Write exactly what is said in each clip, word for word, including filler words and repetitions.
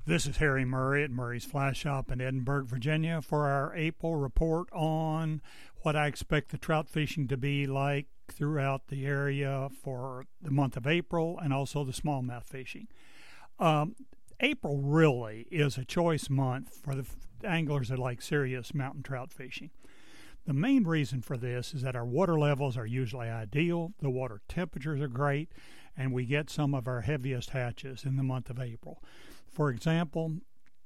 This is Harry Murray at Murray's Fly Shop in Edinburgh, Virginia, for our April report on what I expect the trout fishing to be like throughout the area for the month of April and also the smallmouth fishing. Um, April really is a choice month for the anglers that like serious mountain trout fishing. The main reason for this is that our water levels are usually ideal, the water temperatures are great, and we get some of our heaviest hatches in the month of April. For example,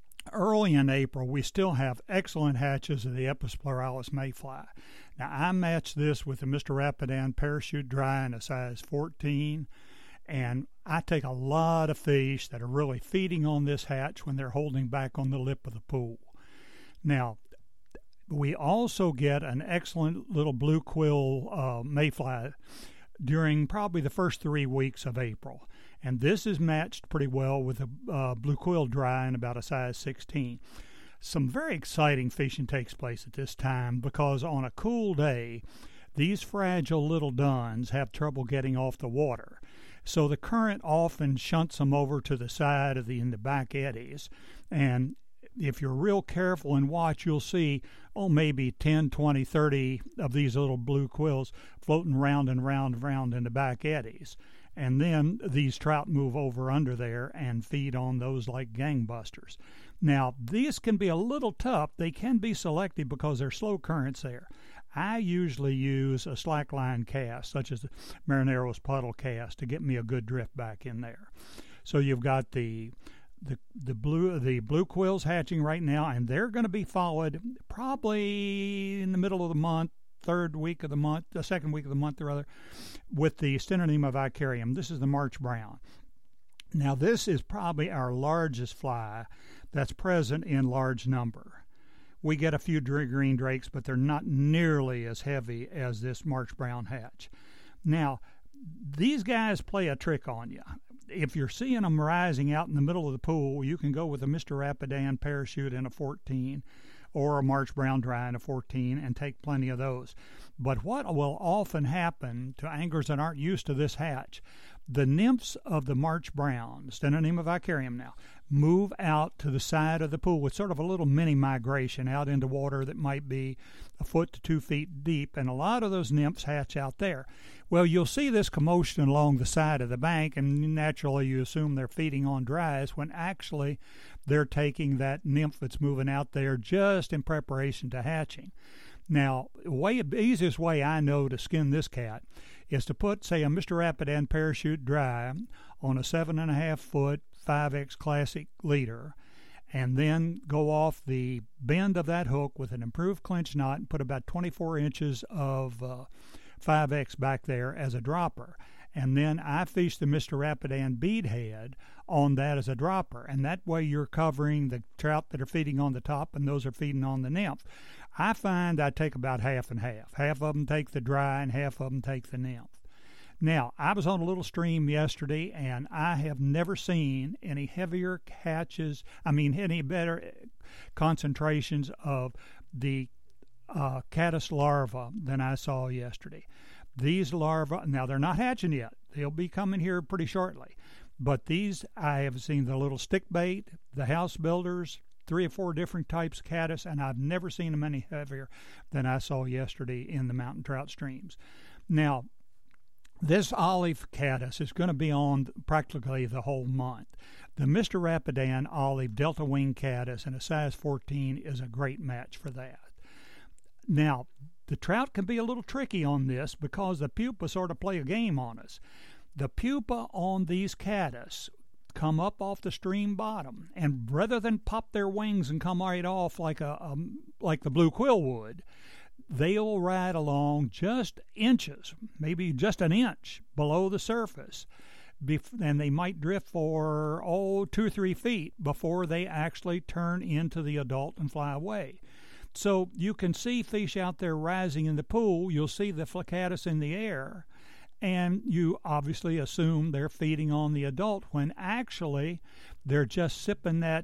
early in April, we still have excellent hatches of the Episploralis mayfly. Now, I match this with the Mister Rapidan Parachute Dry in a size fourteen, and I take a lot of fish that are really feeding on this hatch when they're holding back on the lip of the pool. Now, we also get an excellent little blue quill uh, mayfly during probably the first three weeks of April. And this is matched pretty well with a uh, blue quill dry in about a size sixteen. Some very exciting fishing takes place at this time because on a cool day, these fragile little duns have trouble getting off the water. So the current often shunts them over to the side of the in the back eddies, and if you're real careful and watch, you'll see, oh, maybe ten, twenty, thirty of these little blue quills floating round and round and round in the back eddies. And then these trout move over under there and feed on those like gangbusters. Now, these can be a little tough. They can be selective because there's slow currents there. I usually use a slackline cast, such as the Marinero's puddle cast, to get me a good drift back in there. So you've got the The the blue the blue quills hatching right now, and they're going to be followed probably in the middle of the month, third week of the month, the second week of the month or other, with the Stenonema vicarium. This is the March brown. Now this is probably our largest fly that's present in large number. We get a few green drakes, but they're not nearly as heavy as this March brown hatch. Now, these guys play a trick on you. If you're seeing them rising out in the middle of the pool, you can go with a Mister Rapidan Parachute in a fourteen or a March Brown Dry in a fourteen and take plenty of those. But what will often happen to anglers that aren't used to this hatch, the nymphs of the March Brown, Stenonema vicarium now, move out to the side of the pool with sort of a little mini migration out into water that might be a foot to two feet deep, and a lot of those nymphs hatch out there. Well, you'll see this commotion along the side of the bank, and naturally you assume they're feeding on dries when actually they're taking that nymph that's moving out there just in preparation to hatching. Now, the way, easiest way I know to skin this cat is to put, say, a Mister Rapidan Parachute Dry on a seven and a half foot five X Classic leader, and then go off the bend of that hook with an improved clinch knot and put about twenty-four inches of uh, five X back there as a dropper. And then I fish the Mister Rapidan bead head on that as a dropper. And that way you're covering the trout that are feeding on the top, and those are feeding on the nymph. I find I take about half and half. Half of them take the dry and half of them take the nymph. Now, I was on a little stream yesterday, and I have never seen any heavier hatches, I mean, any better concentrations of the uh, caddis larvae than I saw yesterday. These larvae, now they're not hatching yet. They'll be coming here pretty shortly. But these, I have seen the little stick bait, the house builders, three or four different types of caddis, and I've never seen them any heavier than I saw yesterday in the mountain trout streams. Now, this olive caddis is going to be on practically the whole month. The Mister Rapidan olive delta wing caddis in a size fourteen is a great match for that. Now, the trout can be a little tricky on this because the pupa sort of play a game on us. The pupa on these caddis come up off the stream bottom, and rather than pop their wings and come right off like a um, like the blue quill would, they'll ride along just inches, maybe just an inch below the surface, and they might drift for, oh, two or three feet before they actually turn into the adult and fly away. So you can see fish out there rising in the pool. You'll see the flacatus in the air, and you obviously assume they're feeding on the adult when actually they're just sipping that,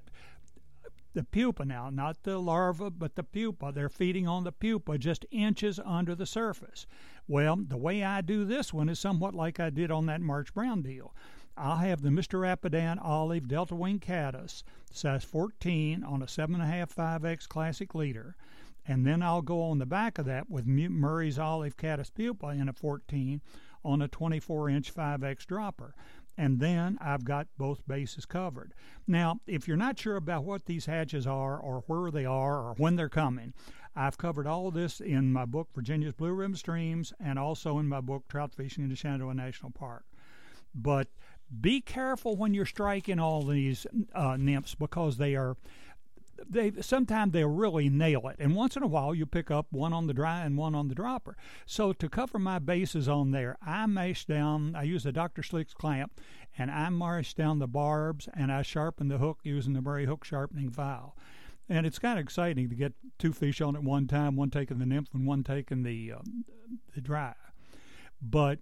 the pupa now, not the larva, but the pupa. They're feeding on the pupa just inches under the surface. Well, the way I do this one is somewhat like I did on that March Brown deal. I'll have the Mister Rapidan Olive Delta Wing Caddis, size fourteen, on a seven point five five X Classic leader. And then I'll go on the back of that with Murray's Olive Caddis Pupa in a fourteen on a twenty-four inch five X dropper. And then I've got both bases covered. Now, if you're not sure about what these hatches are or where they are or when they're coming, I've covered all of this in my book, Virginia's Blue Ribbon Streams, and also in my book, Trout Fishing in the Shenandoah National Park. But be careful when you're striking all these uh, nymphs, because they are, they sometimes they'll really nail it. And once in a while, you pick up one on the dry and one on the dropper. So to cover my bases on there, I mash down, I use a Doctor Slick's clamp, and I mash down the barbs, and I sharpen the hook using the Murray hook sharpening file. And it's kind of exciting to get two fish on at one time, one taking the nymph and one taking the, uh, the dry. But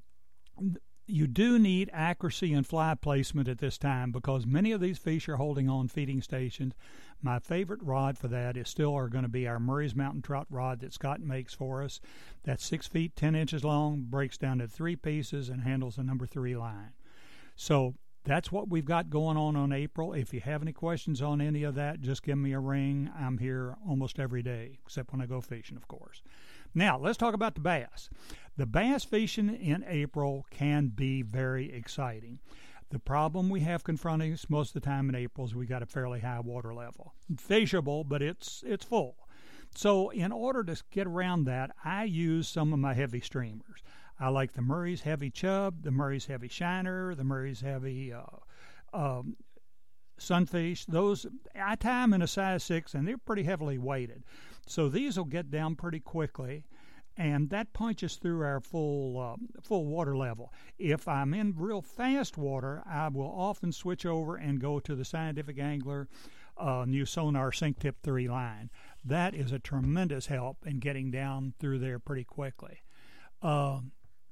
you do need accuracy and fly placement at this time, because many of these fish are holding on feeding stations. My favorite rod for that is still are going to be our Murray's Mountain Trout rod that Scott makes for us. That's six feet, ten inches long, breaks down to three pieces, and handles a number three line. So that's what we've got going on on April. If you have any questions on any of that, just give me a ring. I'm here almost every day, except when I go fishing, of course. Now, let's talk about the bass. The bass fishing in April can be very exciting. The problem we have confronting us most of the time in April is we got a fairly high water level. Fishable, but it's it's full. So in order to get around that, I use some of my heavy streamers. I like the Murray's Heavy Chub, the Murray's Heavy Shiner, the Murray's Heavy uh, um, Sunfish. Those, I tie them in a size six, and they're pretty heavily weighted. So these will get down pretty quickly, and that punches through our full uh, full water level. If I'm in real fast water, I will often switch over and go to the Scientific Angler uh, new Sonar Sink Tip three line. That is a tremendous help in getting down through there pretty quickly. Um,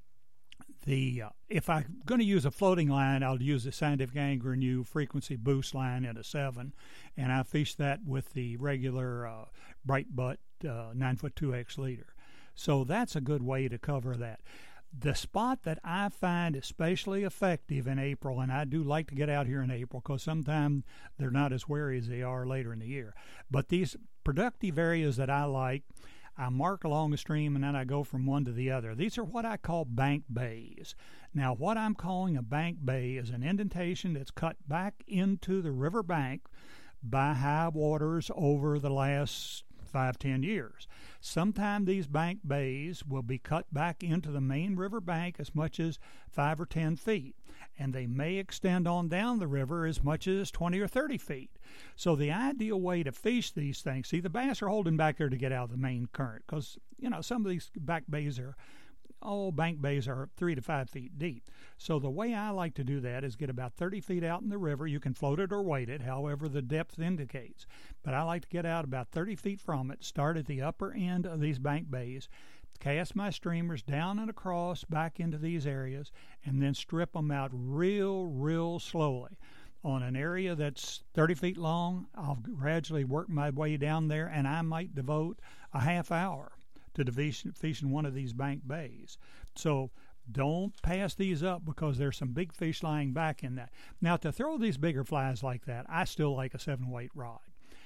The uh, if I'm going to use a floating line, I'll use the Scientific Angler new frequency boost line at a seven, and I fish that with the regular uh, Bright Butt uh, nine foot two X leader. So that's a good way to cover that. The spot that I find especially effective in April, and I do like to get out here in April because sometimes they're not as wary as they are later in the year, but these productive areas that I like, I mark along a stream, and then I go from one to the other. These are what I call bank bays. Now, what I'm calling a bank bay is an indentation that's cut back into the river bank by high waters over the last five, ten years. Sometimes these bank bays will be cut back into the main river bank as much as five or ten feet, and they may extend on down the river as much as twenty or thirty feet. So the ideal way to fish these things, see, the bass are holding back there to get out of the main current, because, you know, some of these back bays are, all bank bays are three to five feet deep. So the way I like to do that is get about thirty feet out in the river. You can float it or weight it, however the depth indicates. But I like to get out about thirty feet from it, start at the upper end of these bank bays, cast my streamers down and across back into these areas, and then strip them out real, real slowly. On an area that's thirty feet long, I'll gradually work my way down there, and I might devote a half hour to fishing one of these bank bays. So don't pass these up, because there's some big fish lying back in that. Now, to throw these bigger flies like that, I still like a seven weight rod.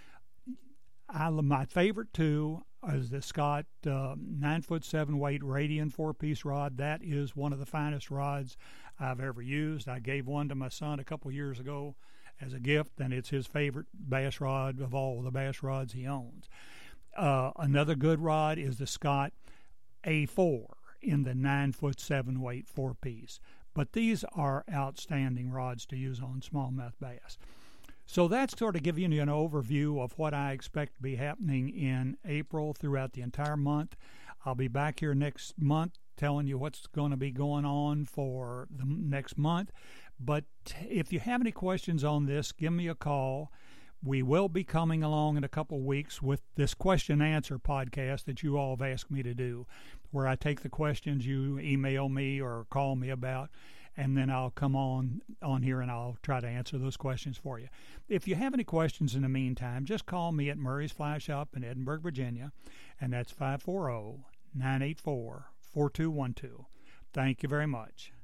I, my favorite two is the Scott uh, nine foot seven weight Radian four piece rod. That is one of the finest rods I've ever used. I gave one to my son a couple years ago as a gift, and it's his favorite bass rod of all the bass rods he owns. Uh, another good rod is the Scott A four in the nine foot seven weight four piece. But these are outstanding rods to use on smallmouth bass. So that's sort of giving you an overview of what I expect to be happening in April throughout the entire month. I'll be back here next month telling you what's going to be going on for the next month. But if you have any questions on this, give me a call. We will be coming along in a couple weeks with this question answer podcast that you all have asked me to do, where I take the questions you email me or call me about, and then I'll come on on here and I'll try to answer those questions for you. If you have any questions in the meantime, just call me at Murray's Fly Shop in Edinburgh, Virginia, and that's five four zero, nine eight four, four two one two. Thank you very much.